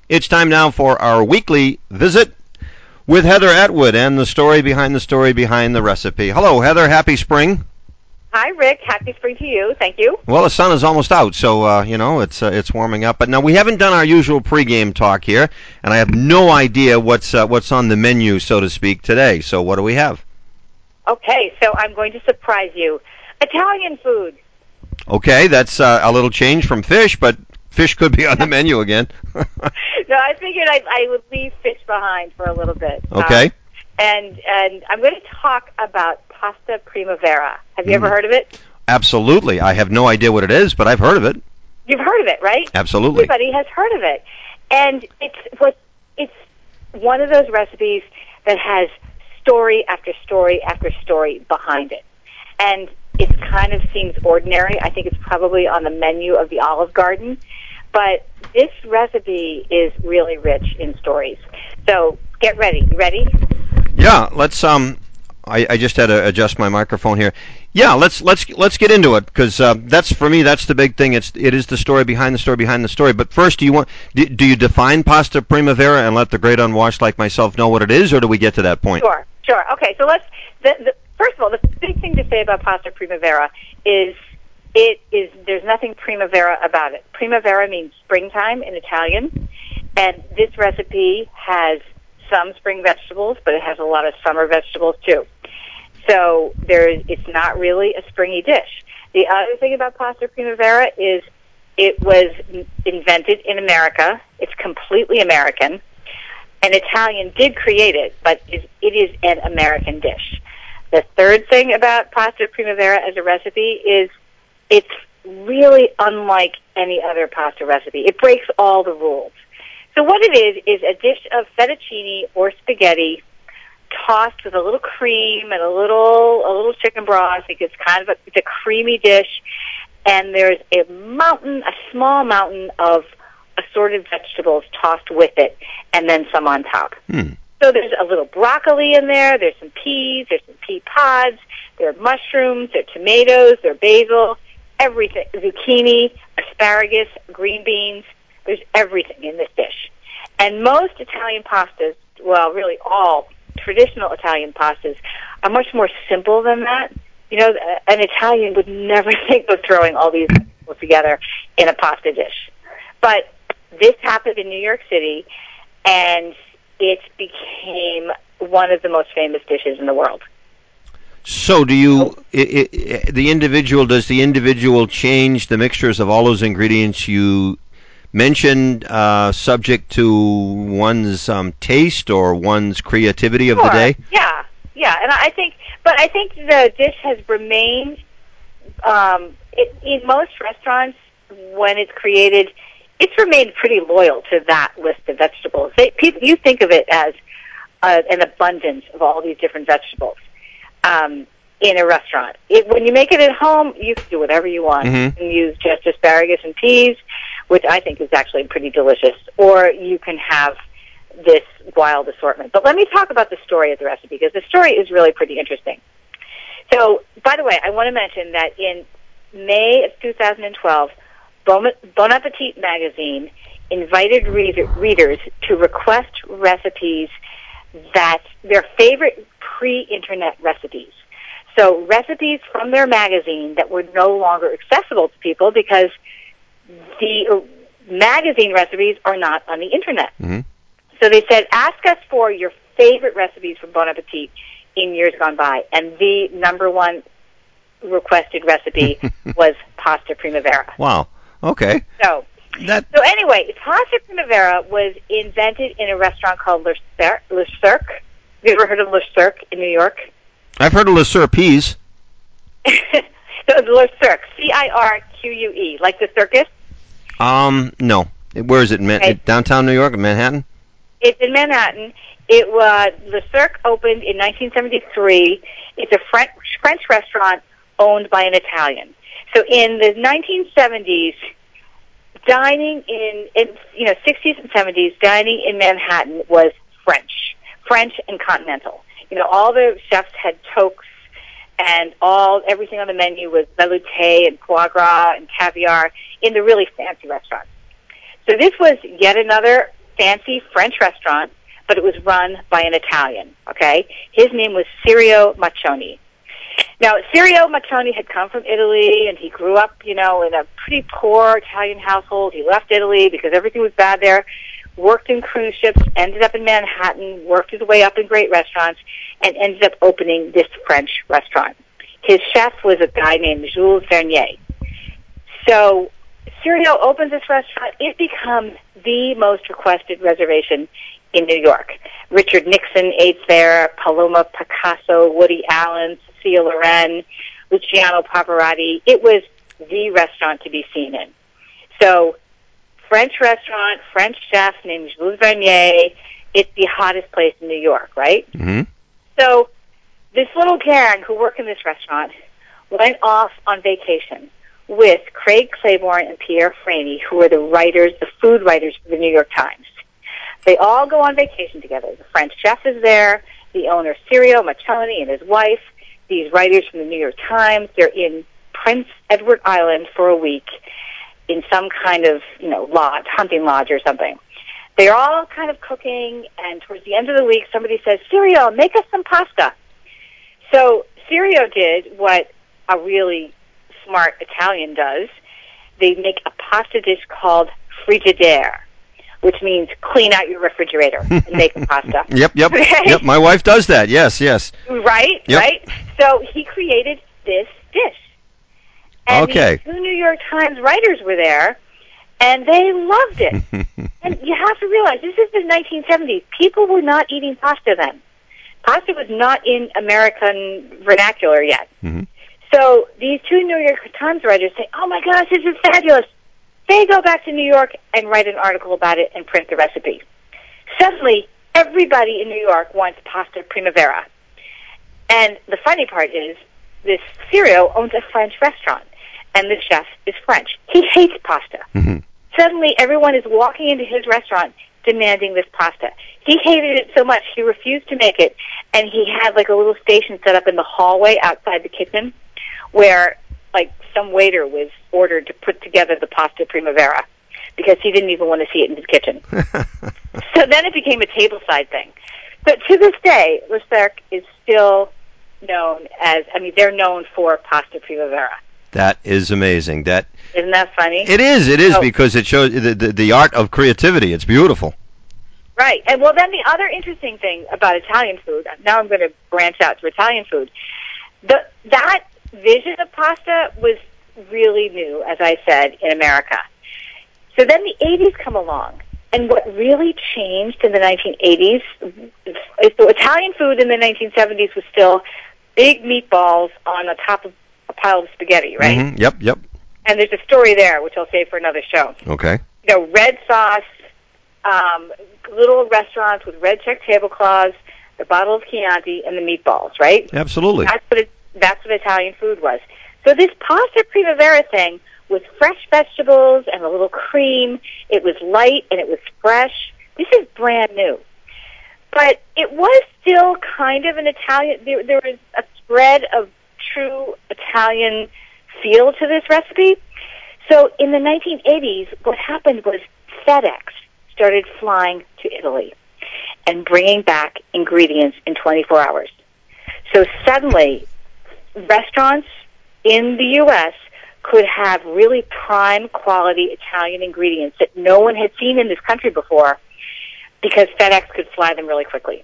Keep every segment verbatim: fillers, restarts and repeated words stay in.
It's time now for our weekly visit with Heather Atwood and the story behind the story behind the recipe. Hello, Heather. Happy spring. Hi, Rick. Happy spring to you. Thank you. Well, the sun is almost out, so uh, you know it's uh, it's warming up. But now we haven't done our usual pregame talk here, and I have no idea what's uh, what's on the menu, so to speak, today. So what do we have? Okay, so I'm going to surprise you. Italian food. Okay, that's uh, a little change from fish, but fish could be on the menu again. No, I figured I, I would leave fish behind for a little bit. Okay. Um, and and I'm going to talk about pasta primavera. Have you mm. ever heard of it? Absolutely. I have no idea what it is, but I've heard of it. You've heard of it, right? Absolutely. Everybody has heard of it. And it's what it's one of those recipes that has story after story after story behind it. And it kind of seems ordinary. I think it's probably on the menu of the Olive Garden. But this recipe is really rich in stories. So get ready. You ready? Yeah, let's um I, I just had to adjust my microphone here. Yeah, let's let's let's get into it because uh, that's for me that's the big thing. It's it is the story behind the story behind the story. But first, do you want do, do you define pasta primavera and let the great unwashed like myself know what it is, or do we get to that point? Sure, sure. Okay, so let's. The, the, first of all, the big thing to say about pasta primavera is it is there's nothing primavera about it. Primavera means springtime in Italian, and this recipe has some spring vegetables, but it has a lot of summer vegetables too. So there's, it's not really a springy dish. The other thing about pasta primavera is it was invented in America. It's completely American. An Italian did create it, but it is an American dish. The third thing about pasta primavera as a recipe is it's really unlike any other pasta recipe. It breaks all the rules. So what it is is a dish of fettuccine or spaghetti tossed with a little cream and a little a little chicken broth. It's kind of a, it's a creamy dish, and there's a mountain, a small mountain of assorted vegetables tossed with it, and then some on top. Hmm. So there's a little broccoli in there. There's some peas. There's some pea pods. There are mushrooms. There are tomatoes. There are basil. Everything, zucchini, asparagus, green beans. There's everything in this dish. And most Italian pastas, well, really all traditional Italian pastas, are much more simple than that. You know, an Italian would never think of throwing all these vegetables together in a pasta dish. But this happened in New York City, and it became one of the most famous dishes in the world. So do you, it, it, the individual, does the individual change the mixtures of all those ingredients you mentioned, uh, subject to one's um, taste or one's creativity of sure. the day? Yeah, yeah, and I think, but I think the dish has remained, um, it, in most restaurants, when it's created, it's remained pretty loyal to that list of vegetables. They, people, you think of it as uh, an abundance of all these different vegetables. Um, in a restaurant. It, when you make it at home, you can do whatever you want. Mm-hmm. You can use just asparagus and peas, which I think is actually pretty delicious, or you can have this wild assortment. But let me talk about the story of the recipe, because the story is really pretty interesting. So, by the way, I want to mention that in May of two thousand twelve, Bon, bon Appetit magazine invited reader, readers to request recipes that their favorite pre-internet recipes. So recipes from their magazine that were no longer accessible to people because the magazine recipes are not on the internet. Mm-hmm. So they said, ask us for your favorite recipes from Bon Appetit in years gone by. And the number one requested recipe was pasta primavera. Wow. Okay. So, that... so anyway, pasta primavera was invented in a restaurant called Le Cirque. Le Cirque. Have you ever heard of Le Cirque in New York? I've heard of Le Cirque. So Le Cirque, C I R Q U E, like the circus? Um, no. Where is it? Man- okay. Downtown New York, Manhattan? It's in Manhattan. It was Le Cirque opened in nineteen seventy-three. It's a French French restaurant owned by an Italian. So in the nineteen seventies, dining in, in you know sixties and seventies, dining in Manhattan was French, French and continental. You know, all the chefs had toques, and all everything on the menu was velouté and foie gras and caviar in the really fancy restaurants. So this was yet another fancy French restaurant, but it was run by an Italian, okay? His name was Sirio Maccioni. Now, Sirio Maccioni had come from Italy, and he grew up, you know, in a pretty poor Italian household. He left Italy because everything was bad there, worked in cruise ships, ended up in Manhattan, worked his way up in great restaurants, and ended up opening this French restaurant. His chef was a guy named Jules Vernier. So Sirio opens this restaurant. It becomes the most requested reservation in New York. Richard Nixon ate there, Paloma Picasso, Woody Allen, Cecilia Loren, Luciano Pavarotti. It was the restaurant to be seen in. So French restaurant, French chef named Jules Vernier. It's the hottest place in New York, right? Mm-hmm. So this little gang who work in this restaurant went off on vacation with Craig Claiborne and Pierre Franey, who are the writers, the food writers for the New York Times. They all go on vacation together. The French chef is there, the owner Sirio Maccioni and his wife, these writers from the New York Times. They're in Prince Edward Island for a week in some kind of, you know, lodge, hunting lodge or something. They're all kind of cooking, and towards the end of the week, somebody says, Sirio, make us some pasta. So Sirio did what a really smart Italian does. They make a pasta dish called frigidaire, which means clean out your refrigerator and make a pasta. Yep, yep, okay? yep. My wife does that. Yes, yes. Right, yep. right. So he created this dish. And okay. the two New York Times writers were there, and they loved it. And you have to realize, this is the nineteen seventies. People were not eating pasta then. Pasta was not in American vernacular yet. Mm-hmm. So these two New York Times writers say, oh my gosh, this is fabulous. They go back to New York and write an article about it and print the recipe. Suddenly, everybody in New York wants pasta primavera. And the funny part is, this Sirio owns a French restaurant, and the chef is French. He hates pasta. Mm-hmm. Suddenly, everyone is walking into his restaurant demanding this pasta. He hated it so much, he refused to make it, and he had like a little station set up in the hallway outside the kitchen where like some waiter was ordered to put together the pasta primavera because he didn't even want to see it in his kitchen. So then it became a tableside thing. But to this day, Le Cercle is still known as, I mean, they're known for pasta primavera. That is amazing. That Isn't that funny? It is, it is, oh. because it shows the, the, the art of creativity. It's beautiful. Right. And well, then the other interesting thing about Italian food, now I'm going to branch out to Italian food, the, that vision of pasta was really new, as I said, in America. So then the eighties come along, and what really changed in the nineteen eighties, so Italian food in the nineteen seventies was still big meatballs on the top of a pile of spaghetti, right? Mm-hmm. Yep, yep. And there's a story there, which I'll save for another show. Okay. You know, red sauce, um, little restaurants with red check tablecloths, the bottle of Chianti, and the meatballs, right? Absolutely. That's what it, that's what Italian food was. So this pasta primavera thing with fresh vegetables and a little cream, it was light and it was fresh. This is brand new. But it was still kind of an Italian, there, there was a thread of true Italian feel to this recipe. So in the nineteen eighties, what happened was FedEx started flying to Italy and bringing back ingredients in twenty-four hours. So suddenly, restaurants in the U S could have really prime quality Italian ingredients that no one had seen in this country before because FedEx could fly them really quickly.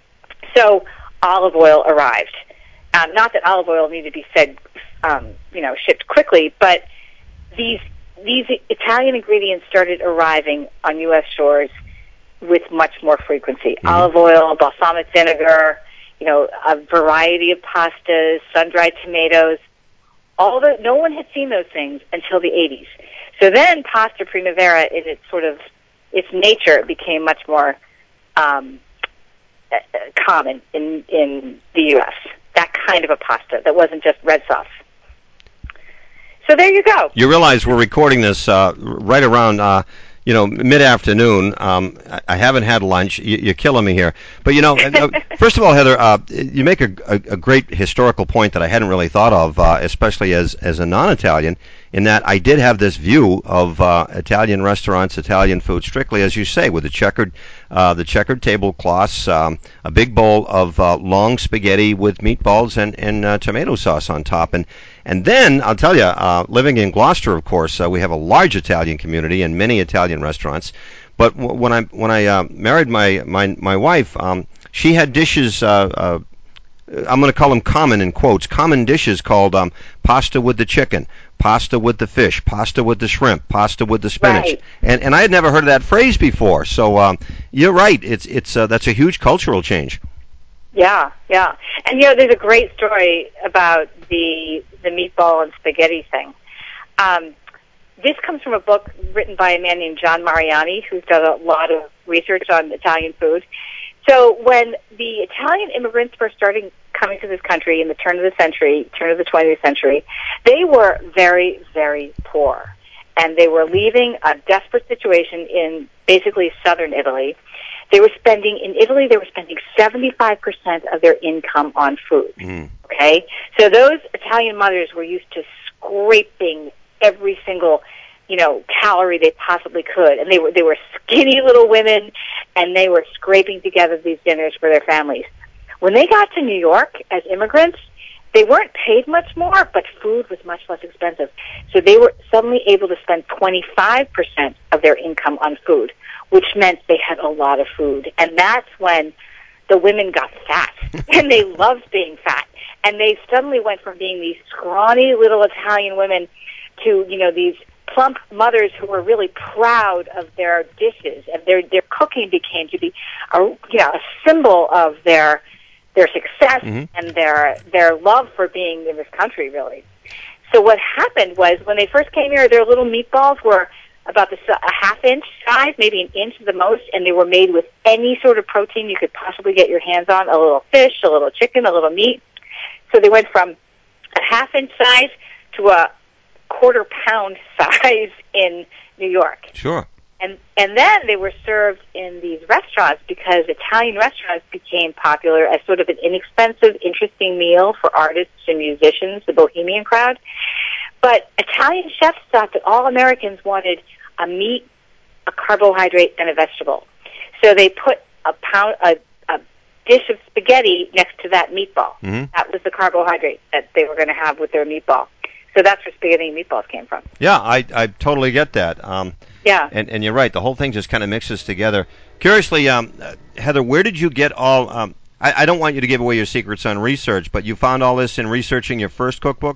So olive oil arrived. Um, not that olive oil needed to be fed, um, you know, shipped quickly, but these these Italian ingredients started arriving on U S shores with much more frequency. Mm-hmm. Olive oil, balsamic vinegar, you know, a variety of pastas, sun-dried tomatoes. All the no one had seen those things until the eighties. So then pasta primavera, in its sort of its nature, became much more um, common in in the U S. That kind of a pasta that wasn't just red sauce. So there you go. You realize we're recording this uh, right around, uh, you know, mid-afternoon. Um, I, I haven't had lunch. You, you're killing me here. But, you know, uh, first of all, Heather, uh, you make a, a, a great historical point that I hadn't really thought of, uh, especially as, as a non-Italian, in that I did have this view of uh, Italian restaurants, Italian food, strictly as you say, with the checkered, uh, the checkered tablecloths, um, a big bowl of uh, long spaghetti with meatballs and and uh, tomato sauce on top, and and then I'll tell you, uh, living in Gloucester, of course, uh, we have a large Italian community and many Italian restaurants. But w- when I when I uh, married my my my wife, um, she had dishes. Uh, uh, I'm going to call them common in quotes, common dishes called um, pasta with the chicken, pasta with the fish, pasta with the shrimp, pasta with the spinach, Right. and and I had never heard of that phrase before. So um, you're right, it's it's uh, that's a huge cultural change. Yeah, yeah. And you know, there's a great story about the the meatball and spaghetti thing. Um, this comes from a book written by a man named John Mariani, who's done a lot of research on Italian food. So when the Italian immigrants first started coming to this country in the turn of the century, turn of the twentieth century, they were very, very poor. And they were leaving a desperate situation in basically southern Italy. They were spending, in Italy, they were spending seventy-five percent of their income on food. Mm. Okay? So those Italian mothers were used to scraping every single, you know, calorie they possibly could. And they were, they were skinny little women, and they were scraping together these dinners for their families. When they got to New York as immigrants, they weren't paid much more, but food was much less expensive. So they were suddenly able to spend twenty-five percent of their income on food, which meant they had a lot of food. And that's when the women got fat, and they loved being fat. And they suddenly went from being these scrawny little Italian women to, you know, these plump mothers who were really proud of their dishes, and their their cooking became to be a, you know, a symbol of their their success mm-hmm. and their their love for being in this country, really. So what happened was when they first came here, their little meatballs were about the, a half inch size, maybe an inch at the most, and they were made with any sort of protein you could possibly get your hands on, a little fish, a little chicken, a little meat. So they went from a half inch size to a quarter pound size in New York. Sure. And and then they were served in these restaurants because Italian restaurants became popular as sort of an inexpensive, interesting meal for artists and musicians, the bohemian crowd. But Italian chefs thought that all Americans wanted a meat, a carbohydrate, and a vegetable. So they put a pound, a, a dish of spaghetti next to that meatball. Mm-hmm. That was the carbohydrate that they were going to have with their meatball. So that's where spaghetti and meatballs came from. Yeah, I I totally get that. Um, yeah. And and you're right. The whole thing just kind of mixes together. Curiously, um, uh, Heather, where did you get all? Um, I, I don't want you to give away your secrets on research, but you found all this in researching your first cookbook?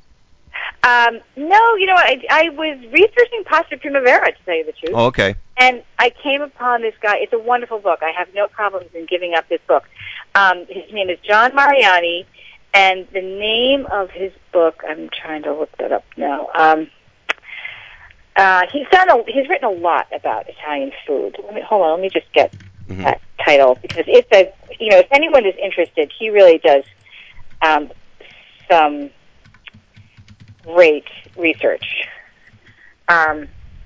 Um, no, you know, I, I was researching Pasta Primavera, to tell you the truth. Oh, okay. And I came upon this guy. It's a wonderful book. I have no problems in giving up this book. Um, his name is John Mariani. And the name of his book, I'm trying to look that up now. Um, uh, he's done a, he's written a lot about Italian food. Let me, hold on, let me just get mm-hmm. that title, because it's a, you know, if anyone is interested, he really does um, some great research. Um,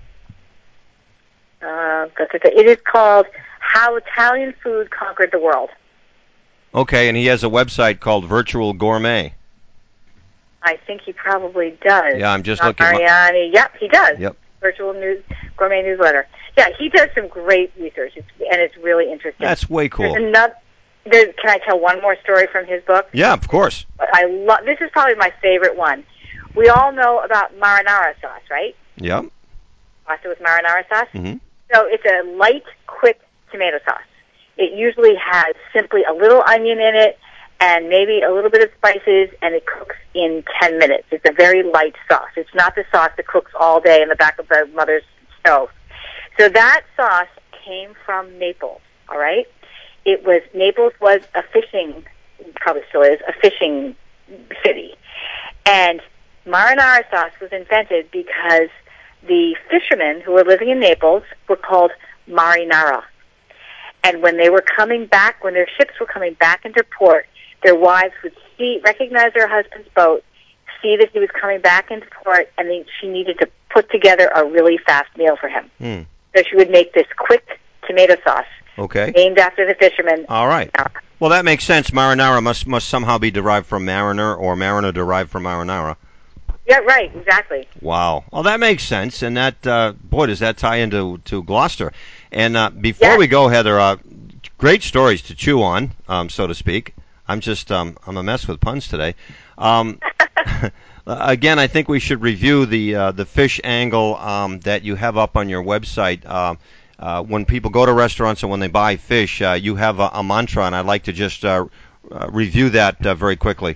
uh, it is called How Italian Food Conquered the World. Okay, and he has a website called Virtual Gourmet. I think he probably does. Yeah, I'm just John looking. Mariani. My... Yep, he does. Yep. Virtual news gourmet newsletter. Yeah, he does some great research, it's, and it's really interesting. That's way cool. There's another, there's, can I tell one more story from his book? Yeah, of course. I love. This is probably my favorite one. We all know about marinara sauce, right? Yep. Pasta with marinara sauce. Mm-hmm. So it's a light, quick tomato sauce. It usually has simply a little onion in it and maybe a little bit of spices, and it cooks in ten minutes. It's a very light sauce. It's not the sauce that cooks all day in the back of the mother's stove. So that sauce came from Naples, all right? It was, Naples was a fishing, probably still is, a fishing city. And marinara sauce was invented because the fishermen who were living in Naples were called marinara. And when they were coming back, when their ships were coming back into port, their wives would see, recognize their husband's boat, see that he was coming back into port, and they, she needed to put together a really fast meal for him. Mm. So she would make this quick tomato sauce, okay, named after the fishermen. All right. Well, that makes sense. Marinara must must somehow be derived from mariner, or mariner derived from marinara. Yeah, right, exactly. Wow. Well, that makes sense, and that uh, boy, does that tie into to Gloucester. And uh, before Yes. we go, Heather, uh, great stories to chew on, um, so to speak. I'm just um, I'm a mess with puns today. Um, again, I think we should review the uh, the fish angle um, that you have up on your website. Uh, uh, when people go to restaurants and when they buy fish, uh, you have a, a mantra, and I'd like to just uh, uh, review that uh, very quickly.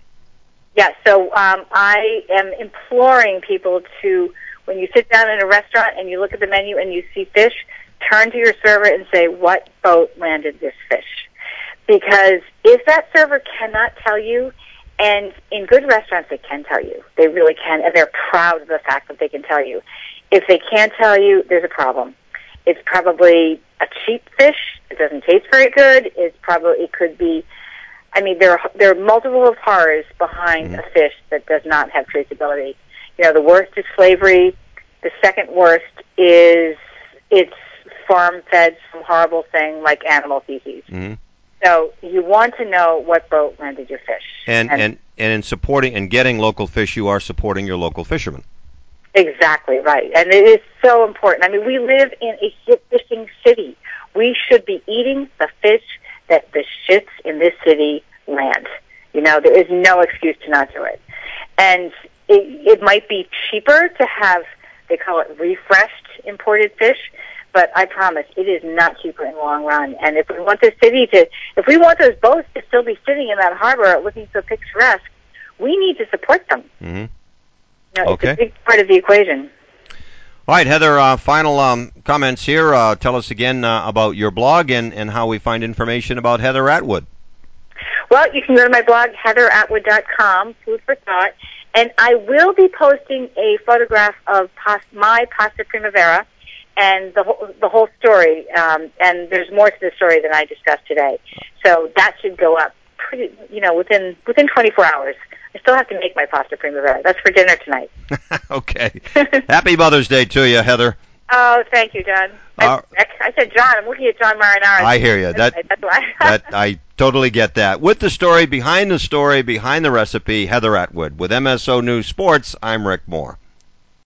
Yeah, so um, I am imploring people to, when you sit down in a restaurant and you look at the menu and you see fish, turn to your server and say, what boat landed this fish? Because if that server cannot tell you, and in good restaurants they can tell you, they really can, and they're proud of the fact that they can tell you. If they can't tell you, there's a problem. It's probably a cheap fish. It doesn't taste very good. It's probably, it could be, I mean, there are, there are multiple of horrors behind Mm-hmm. a fish that does not have traceability. You know, the worst is slavery. The second worst is it's farm-fed some horrible thing like animal feces. Mm-hmm. So you want to know what boat landed your fish. And, and and and in supporting and getting local fish, you are supporting your local fishermen. Exactly right, and it is so important. I mean, we live in a hit fishing city. We should be eating the fish that the shits in this city land. You know, there is no excuse to not do it. And it, it might be cheaper to have, they call it refreshed imported fish, but I promise it is not cheaper in the long run. And if we want the city to, if we want those boats to still be sitting in that harbor looking so picturesque, we need to support them. Mm-hmm. You know, Okay. it's a big part of the equation. All right, Heather, uh, final um, comments here. Uh, tell us again uh, about your blog and, and how we find information about Heather Atwood. Well, you can go to my blog, heather atwood dot com, food for thought, and I will be posting a photograph of pas- my Pasta Primavera and the whole, the whole story, um, and there's more to the story than I discussed today. So that should go up pretty, you know, within within twenty-four hours. I still have to make my Pasta Primavera. That's for dinner tonight. Okay. Happy Mother's Day to you, Heather. Oh, thank you, John. Uh, I, I said John. I'm looking at John Marinara. I hear you. That, That's why. that I totally get that. With the story, behind the story, behind the recipe, Heather Atwood. With M S O News Sports, I'm Rick Moore.